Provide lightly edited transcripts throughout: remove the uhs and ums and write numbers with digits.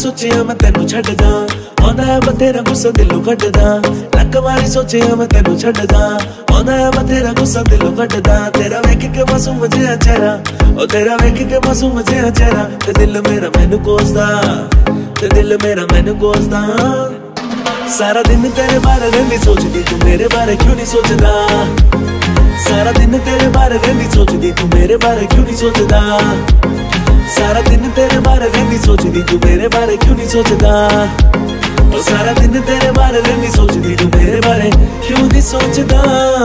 सोचिया मैं तेनू छड्डदा आंदा है बथेरा गुस्सा दिलों कड्डदा लख वारी सोचिया मैं तेनू छड्डदा आंदा है बथेरा गुस्सा दिलों कड्डदा तेरा वेख के मासूम जिहा चेहरा ओ तेरा वेख के मासूम जिहा चेहरा ते दिल मेरा मैनू कोसदा ते दिल मेरा मैनू कोसदा सारा दिन तेरे बारे रहिंदी सोचदी तू मेरे बारे क्यों नहीं सोचदा सारा दिन तेरे बारे रहिंदी सोचदी तू मेरे बारे क्यों नहीं सोचदा सारा दिन तेरे बारे रहिंदी सोचदी तू मेरे बारे क्यों नहीं सोचदा ओ सारा दिन तेरे बारे रहिंदी सोचदी तू मेरे बारे क्यों नहीं सोचदा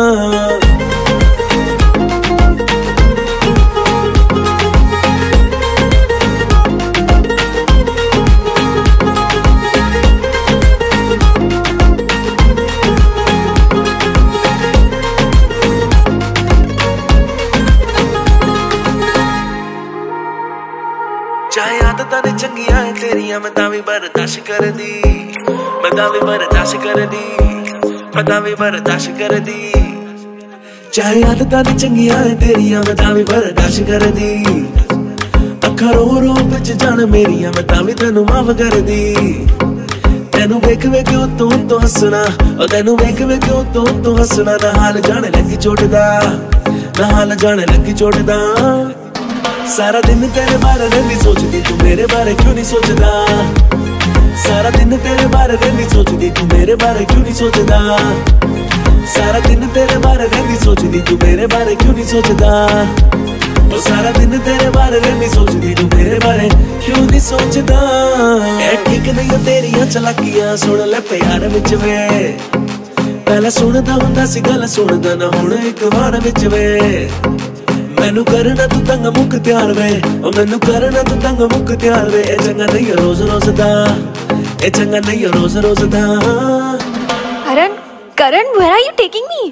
चाहे आदतां ने चंगियां है तेरियां मैं तां वी बर्दाश्त करदी मैं तां वी बर्दाश्त करदी मैं तां वी बर्दाश्त करदी चाहे आदतां ने चंगियां है तेरियां मैं तां वी बर्दाश्त करदी अखां रो रो विच जान मेरियां मैं तां वी तैनू माफ करदी तैनू वेख वेख उत्तों हसना ओ तैनू वेख वेख उत्तों हसना ना हाल जाने लगी चोटदा ना हाल जाने लगी चोटदा सारा दिन तेरे बारे रहिंदी सोचदी तू मेरे बारे क्यों नहीं सोचदा सारा दिन तेरे बारे रहिंदी सोचदी तू मेरे बारे क्यों नहीं सोचदा सारा दिन तेरे बारे रहिंदी सोचदी तू मेरे बारे क्यों नहीं सोचदा ओ सारा दिन तेरे बारे रहिंदी सोचदी तू मेरे बारे क्यों नहीं सोचदा ऐ ठीक नहीं तेरियां चलाकियां सुन ले प्यार विच वे पहला सुनदा हुंदा सी गल सुनदा ना हुण इक वार विच वे मैनू करना तू तंग मुक त्यार वे ओ मैनू करना तू तंग मुक त्यार वे ए चंगा नहीं रोज रोज दा ए चंगा नहीं रोज रोज दा Karan, where are you taking me?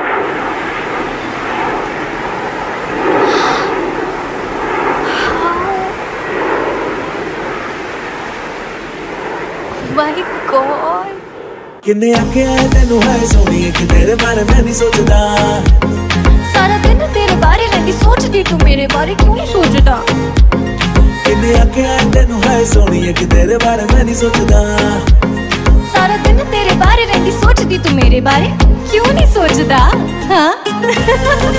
My God. किन्ने आके आए तेनू है सोनी कि तेरे बारे मैं नहीं सोचदा सारा दिन तेरे बारे रहिंदी सोचदी तू मेरे बारे क्यों नहीं सोचदा किन्ने आके आए तेनू है सोनी कि तेरे बारे मैं नहीं सोचदा सारा दिन तेरे बारे रहिंदी सोचदी तू मेरे बारे क्यों नहीं सोचदा हाँ